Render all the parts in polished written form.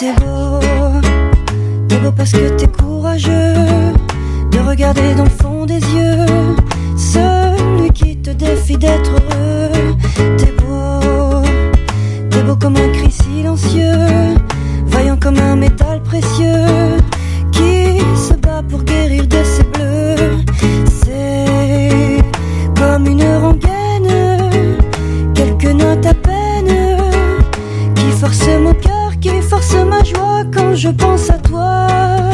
T'es beau parce que t'es courageux de regarder dans le fond des yeux celui qui te défie d'être heureux. T'es beau comme un cri silencieux, vaillant comme un métal précieux qui se bat pour guérir de ses bleus. C'est comme une rengaine, quelques notes à peine qui force mon cœur, qui force ma joie quand je pense à toi.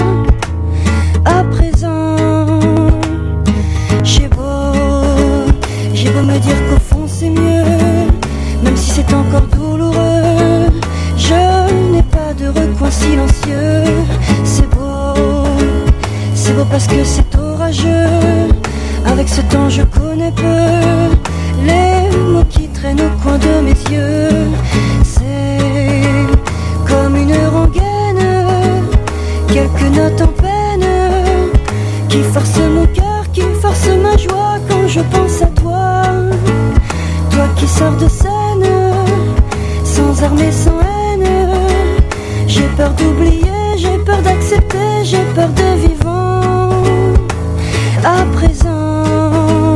À présent, j'ai beau me dire qu'au fond c'est mieux, même si c'est encore douloureux, je n'ai pas de recoin silencieux. C'est beau parce que c'est orageux, avec ce temps je connais peu les mots qui traînent au coin de mes yeux. C'est comme une rengaine, quelques notes en peine qui force mon cœur, qui force ma joie quand je pense à toi. Toi qui sors de scène, sans armes et sans haine. J'ai peur d'oublier, j'ai peur d'accepter, j'ai peur de vivant. À présent,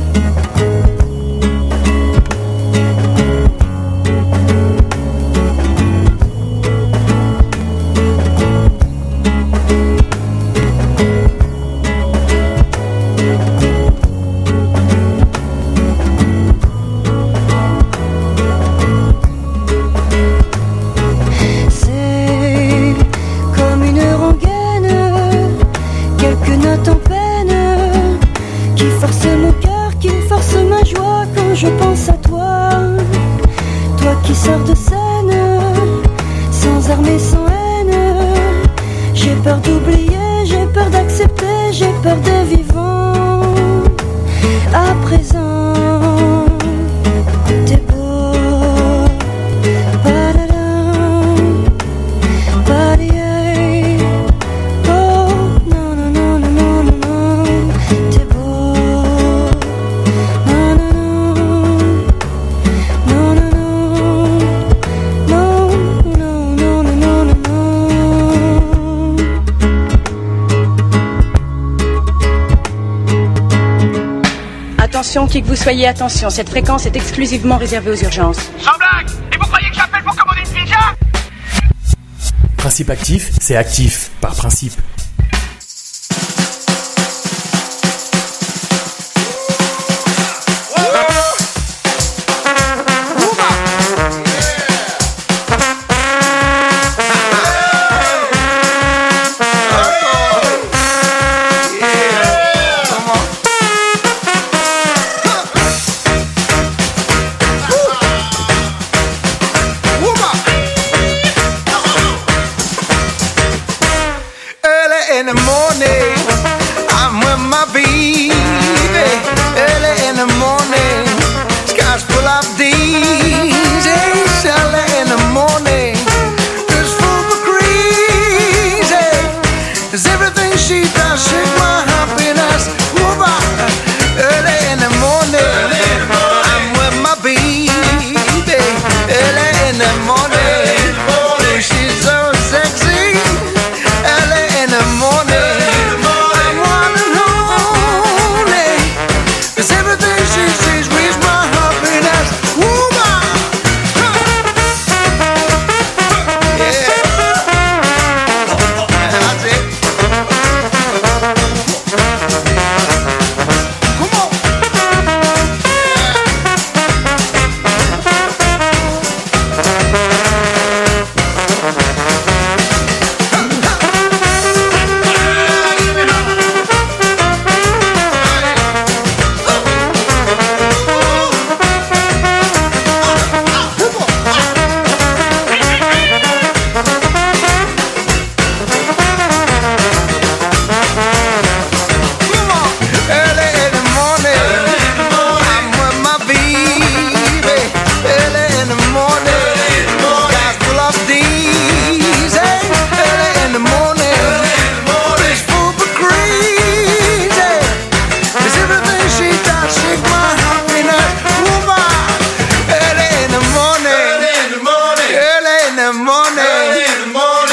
je pense à toi, toi qui sors de scène, sans armes et sans haine. J'ai peur d'oublier, j'ai peur d'accepter, j'ai peur de vivant. À présent, t'es beau, Attention, qui que vous soyez, attention, cette fréquence est exclusivement réservée aux urgences. Sans blague! Et vous croyez que j'appelle pour commander une pizza? Principe actif, c'est actif, par principe. morning.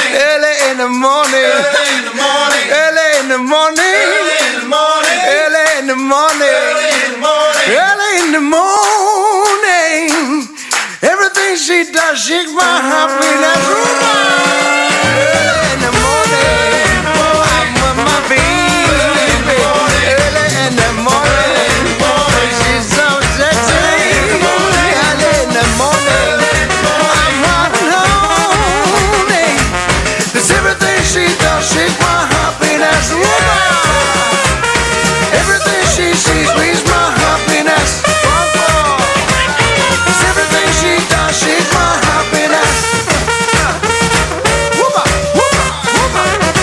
morning, everything she does shakes my happiness. Early in the morning, I'm with my baby. Early in the morning, she's so sexy. Early in the morning, I'm riding home. This everything she does shakes my happiness. Everything she sees brings my happiness. It's everything she does, she's my happiness. Whoop-a, whoop-a, whoop-a.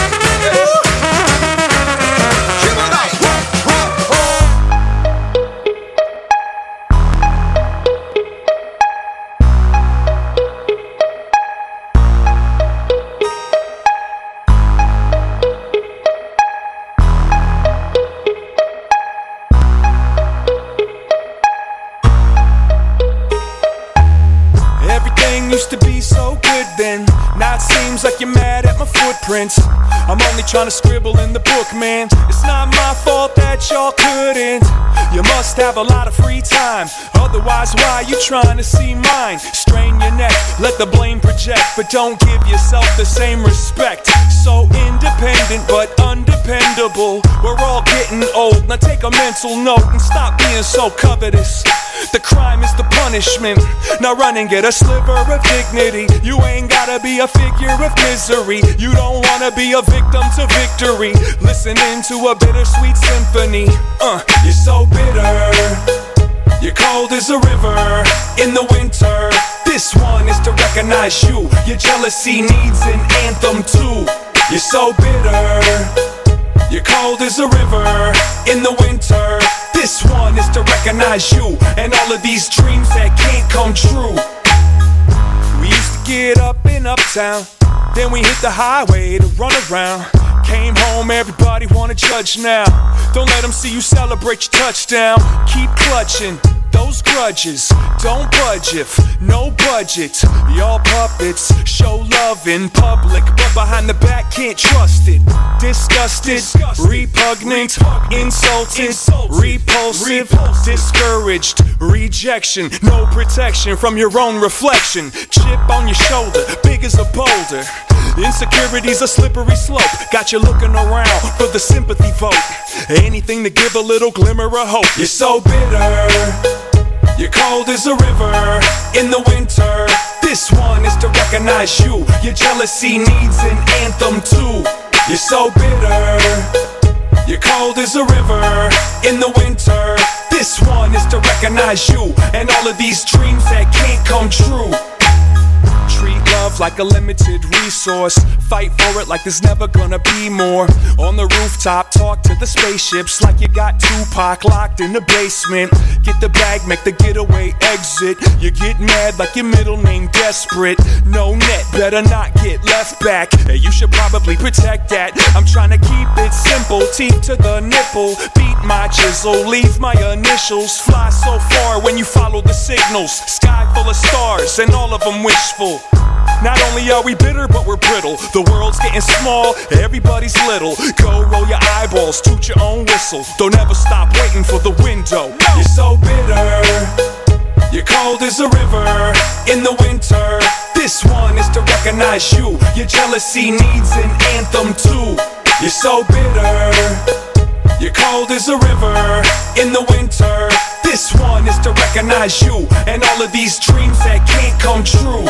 Used to be so good then. Now it seems like you're mad at my footprints. I'm only trying to scribble in the book, man. It's not my fault that y'all couldn't. You must have a lot of free time. Otherwise, why you trying to see mine? Strain your neck, let the blame project, but don't give yourself the same respect. So independent but undependable. We're all getting old. Now take a mental note and stop being so covetous. The crime is the punishment. Now run and get a sliver of dignity. You ain't gotta be a figure of misery. You don't wanna be a victim to victory. Listening to a bittersweet symphony. You're so bitter. You're cold as a river in the winter. This one is to recognize you. Your jealousy needs an anthem too. You're so bitter. You're cold as a river in the winter. This one is to recognize you and all of these dreams that can't come true. We used to get up in Uptown, then we hit the highway to run around. Came home, everybody wanna judge now. Don't let them see you celebrate your touchdown. Keep clutching those grudges. Don't budge if no budget. Y'all puppets show love in public, but behind the back can't trust it. Disgusted, repugnant, insulted, repulsive, discouraged, rejection. No protection from your own reflection. Chip on your shoulder, big as a boulder. Insecurity's a slippery slope. Got you looking around for the sympathy vote. Anything to give a little glimmer of hope. You're so bitter. You're cold as a river in the winter. This one is to recognize you. Your jealousy needs an anthem too. You're so bitter. You're cold as a river in the winter. This one is to recognize you and all of these dreams that can't come true. Treat love like a limited resource. Fight for it like there's never gonna be more. On the rooftop, talk to the spaceships like you got Tupac locked in the basement. Get the bag, make the getaway exit. You get mad like your middle name desperate. No net, better not get left back. Hey, you should probably protect that. I'm trying to keep it simple, teeth to the nipple. Beat my chisel, leave my initials. Fly so far when you follow the signals. Sky full of stars and all of them wishful. Not only are we bitter, but we're brittle. The world's getting small, everybody's little. Go roll your eyeballs, toot your own whistle. Don't ever stop waiting for the window. You're so bitter. You're cold as a river in the winter. This one is to recognize you. Your jealousy needs an anthem too. You're so bitter. You're cold as a river in the winter. This one is to recognize you and all of these dreams that can't come true.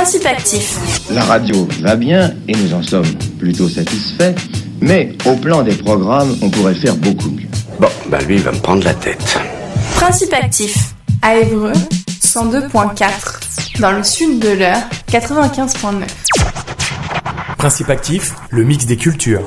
Principe actif. La radio va bien et nous en sommes plutôt satisfaits, mais au plan des programmes, on pourrait faire beaucoup mieux. Bon, bah lui, il va me prendre la tête. Principe actif. À Évreux, 102.4. Dans le sud de l'Eure, 95.9. Principe actif, le mix des cultures.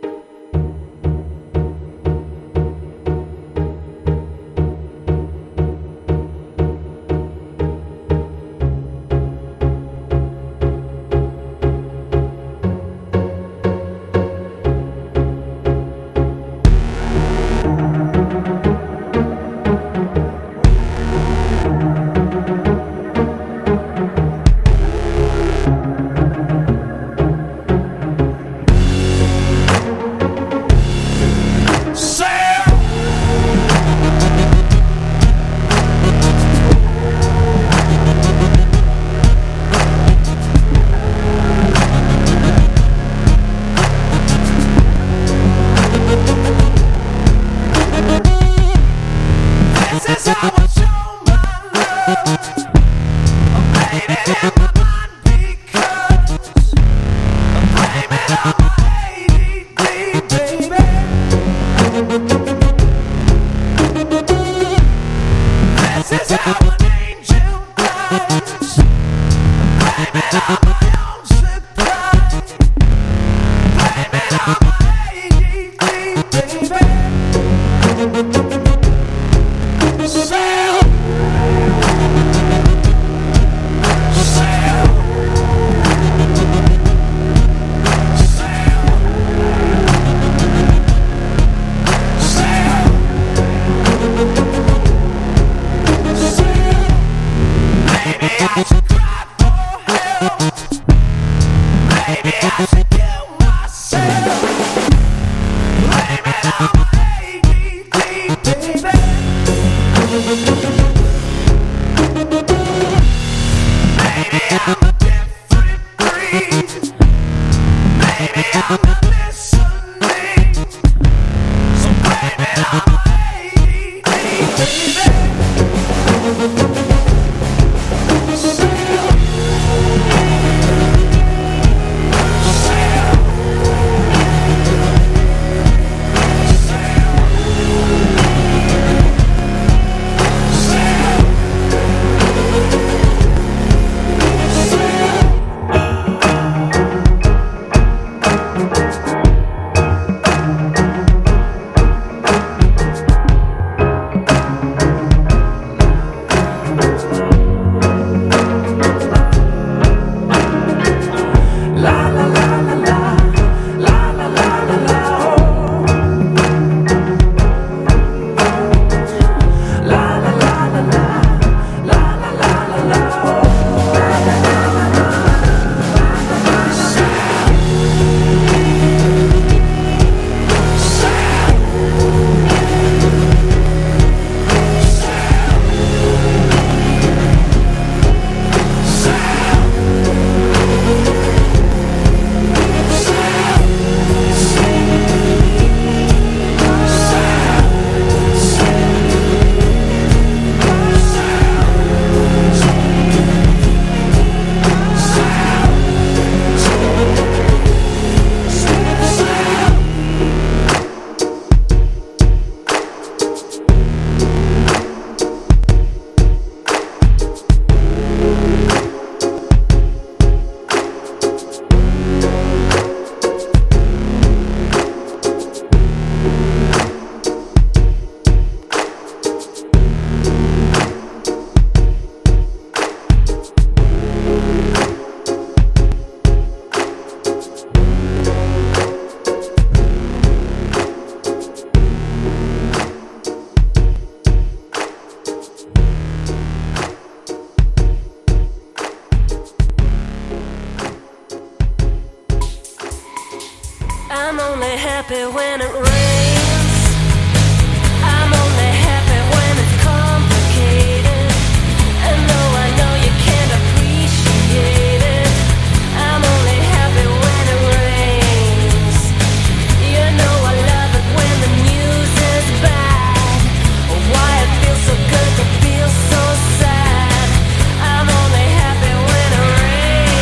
I'm only happy when it rains. I'm only happy when it's complicated. And though I know you can't appreciate it, I'm only happy when it rains. You know I love it when the news is bad. Why it feels so good to feel so sad. I'm only happy when it rains.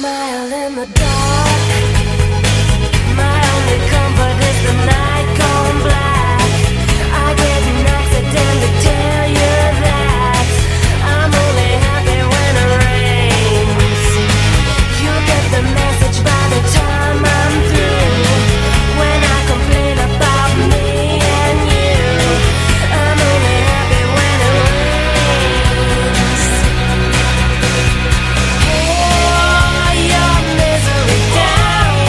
smile in the dark. My only comfort is the night gone black. I didn't accidentally tell you that I'm only happy when it rains. You get the message by the time I'm through. When I complain about me and you, I'm only happy when it rains. Pour your misery down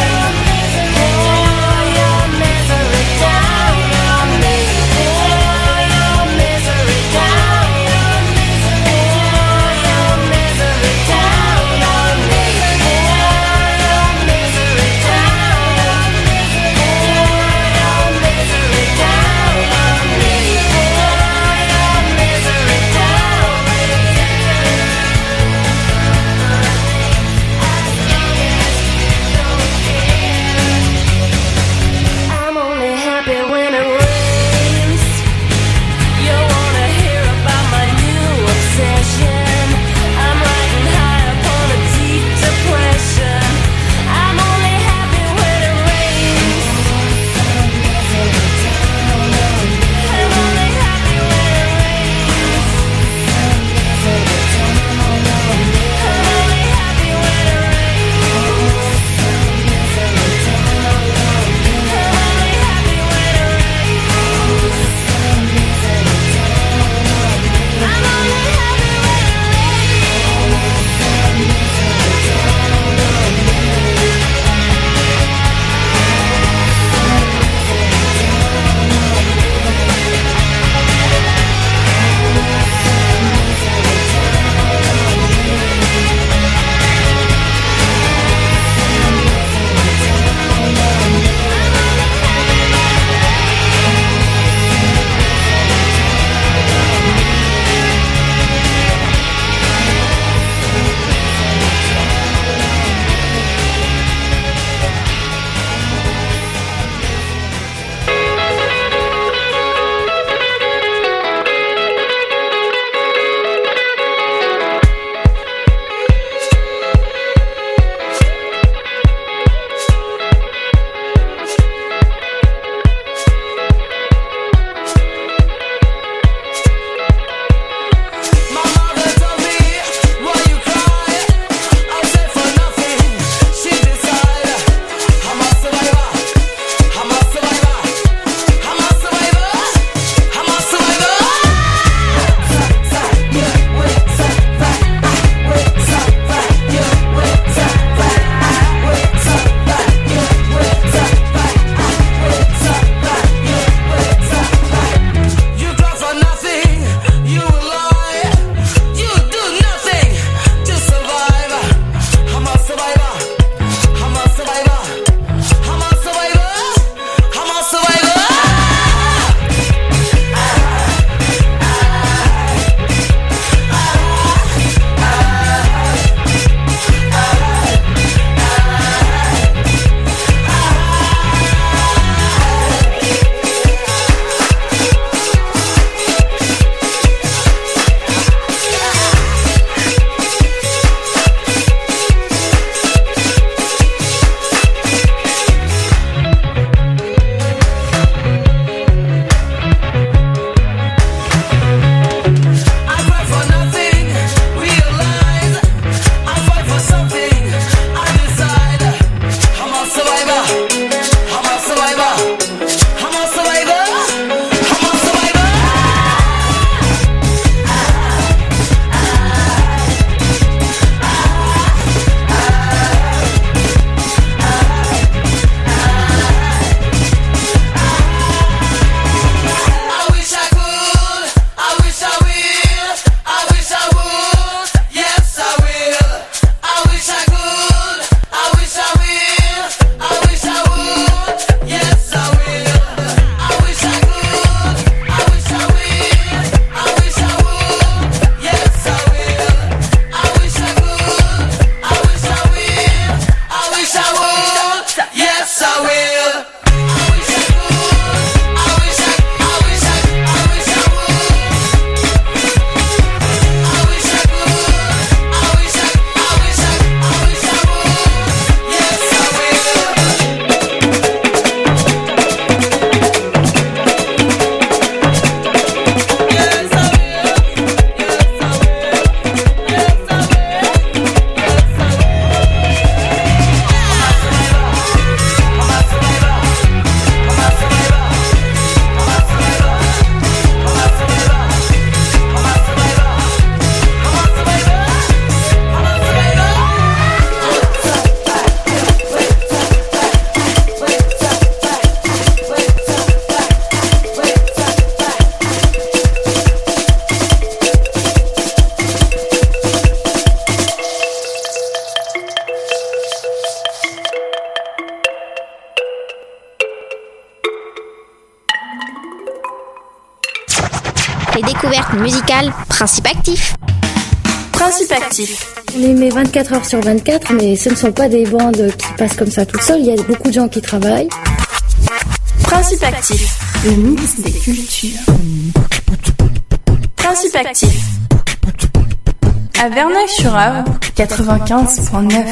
Les découvertes musicales, Principe Actif. Principe Actif. On émet 24 heures sur 24, mais ce ne sont pas des bandes qui passent comme ça toutes seules. Il y a beaucoup de gens qui travaillent. Principe Actif. Le mix des cultures. Principe Actif. À Verneuil-sur-Avre, 95.9.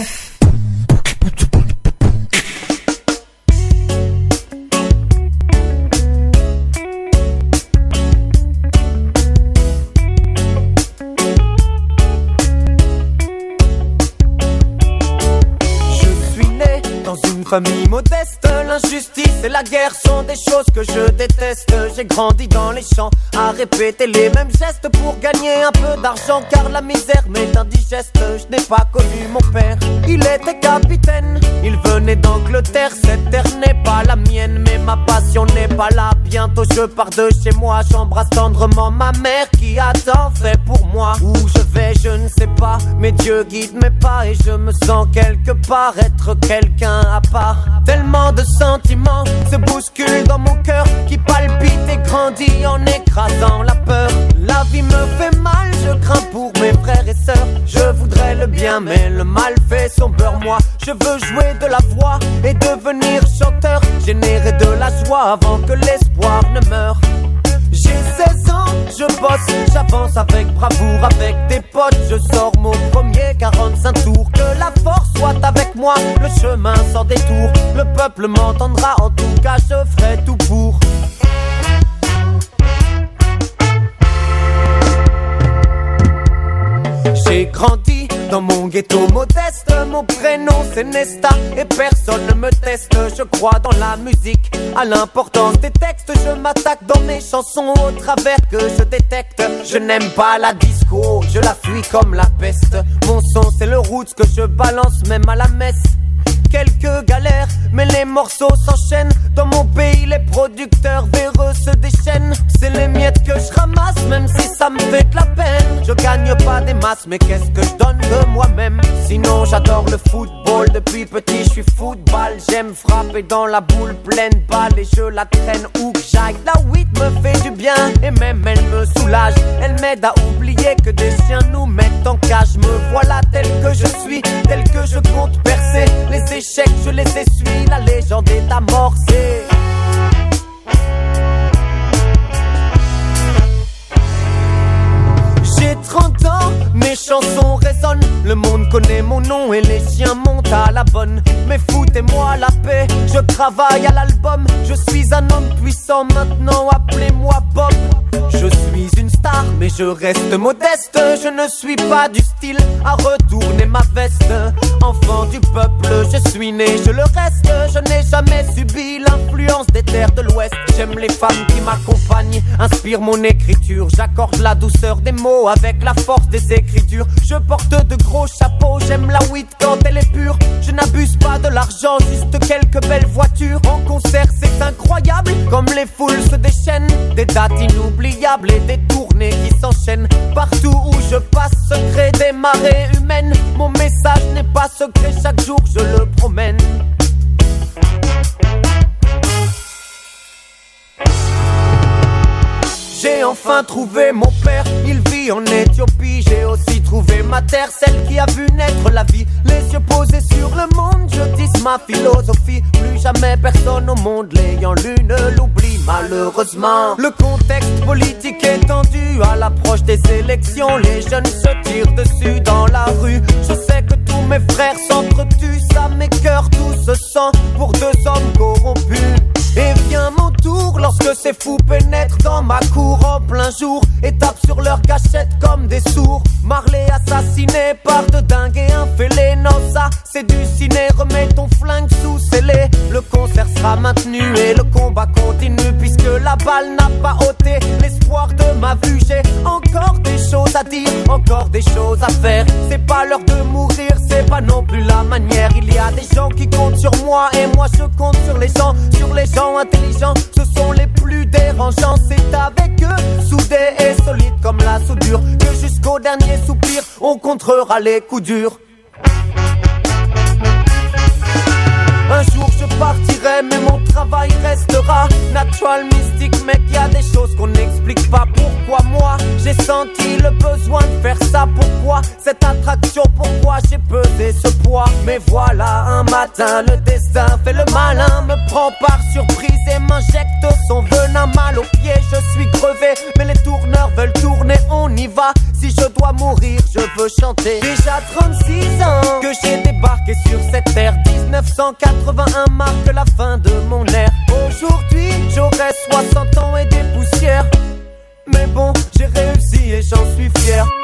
Famille modeste, l'injustice et la guerre sont des choses que je déteste. J'ai grandi dans les champs à répéter les mêmes gestes pour gagner un peu d'argent, car la misère m'est indigeste. Je n'ai pas connu mon père, il était capitaine, il venait d'Angleterre. Cette terre n'est pas la mienne, mais ma passion n'est pas là. Bientôt je pars de chez moi, j'embrasse tendrement ma mère qui a tant fait pour moi. Où je vais je ne sais pas, mais Dieu guide mes pas et je me sens quelque part être quelqu'un à part. Tellement de sentiments se bousculent dans mon cœur qui palpite et grandit en écrasant la peur. La vie me fait mal, je crains pour mes frères et sœurs. Je voudrais le bien mais le mal fait son beurre. Moi je veux jouer de la voix et devenir chanteur, générer de la joie avant que l'espoir ne meure. J'ai 16 ans, je bosse, j'avance avec bravoure, avec des potes, je sors mon premier 45 tours. Que la force soit avec moi, le chemin sans détour. Le peuple m'entendra, en tout cas je ferai tout pour. J'ai grandi dans mon ghetto modeste, mon prénom c'est Nesta et personne ne me teste. Je crois dans la musique, à l'importance des textes. Je m'attaque dans mes chansons au travers que je détecte. Je n'aime pas la disco, je la fuis comme la peste. Mon son c'est le roots que je balance même à la messe. Quelques galères, mais les morceaux s'enchaînent. Dans mon pays, les producteurs véreux se déchaînent. C'est les miettes que je ramasse, même si ça me fait de la peine. Je gagne pas des masses, mais qu'est-ce que je donne de moi-même? Sinon, j'adore le football. Depuis petit, je suis football. J'aime frapper dans la boule pleine balle et je la traîne où que j'aille. La weed me fait du bien et même elle me soulage. Elle m'aide à oublier que des chiens nous mettent en cage. Me voilà tel que je suis, tel que je compte percer. Les échecs, je les essuie, la légende est amorcée. J'ai 30 ans, mes chansons résonnent. Le monde connaît mon nom et les chiens montent à la bonne. Mais foutez-moi la paix, je travaille à l'album. Je suis un homme puissant maintenant, appelez-moi Bob. Je suis une star, mais je reste modeste. Je ne suis pas du style à retourner ma veste. Enfant du peuple, je suis né, je le reste. Je n'ai jamais subi l'influence des terres de l'Ouest. J'aime les femmes qui m'accompagnent, inspirent mon écriture. J'accorde la douceur des mots avec la force des écritures. Je porte de gros chapeaux, j'aime la weed quand elle est pure. Je n'abuse pas de l'argent, juste quelques belles voitures. En concert c'est incroyable, comme les foules se déchaînent. Des dates inoubliables et des tournées qui s'enchaînent. Partout où je passe se crée des marées humaines. Mon message n'est pas secret, chaque jour je le promène. J'ai enfin trouvé mon père, il vit en Éthiopie. J'ai aussi trouvé ma terre, celle qui a vu naître la vie. Les yeux posés sur le monde, je dis ma philosophie. Plus jamais personne au monde l'ayant lu ne l'oublie malheureusement. Le contexte politique est tendu à l'approche des élections. Les jeunes se tirent dessus dans la rue. Je sais que tous mes frères s'entretuent, ça m'écœure, tout se sent pour deux hommes corrompus. Et vient mon tour lorsque ces fous pénètrent dans ma cour en plein jour et tapent sur leur cachette comme des sourds. Marley assassiné par de dingues et un fêlé. Non ça c'est du ciné, remets ton flingue sous scellé. Le concert sera maintenu et le combat continue, puisque la balle n'a pas ôté l'espoir de ma vue. J'ai encore des choses à dire, encore des choses à faire. C'est pas l'heure de mourir, c'est pas non plus la manière. Il y a des gens qui comptent sur moi et moi je compte sur les gens intelligents. Ce sont les plus dérangeants, c'est avec eux, soudés et solides comme la soudure, que jusqu'au dernier soupir on contrera les coups durs. Un jour je partirai mais mon travail reste restera natural, mystique, mec, y a des choses qu'on n'explique pas. Pourquoi moi, j'ai senti le besoin de faire ça? Pourquoi cette attraction? Pourquoi j'ai pesé ce poids? Mais voilà, un matin, le destin fait le malin, me prend par surprise et m'injecte son venin. Mal aux pieds, je suis crevé, mais les tourneurs veulent tourner, on y va. Si je dois mourir, je veux chanter. Déjà 36 ans que j'ai débarqué sur cette terre. 1981 marque la fin de mon ère. Aujourd'hui, j'aurai 60 ans et des poussières. Mais bon, j'ai réussi et j'en suis fier.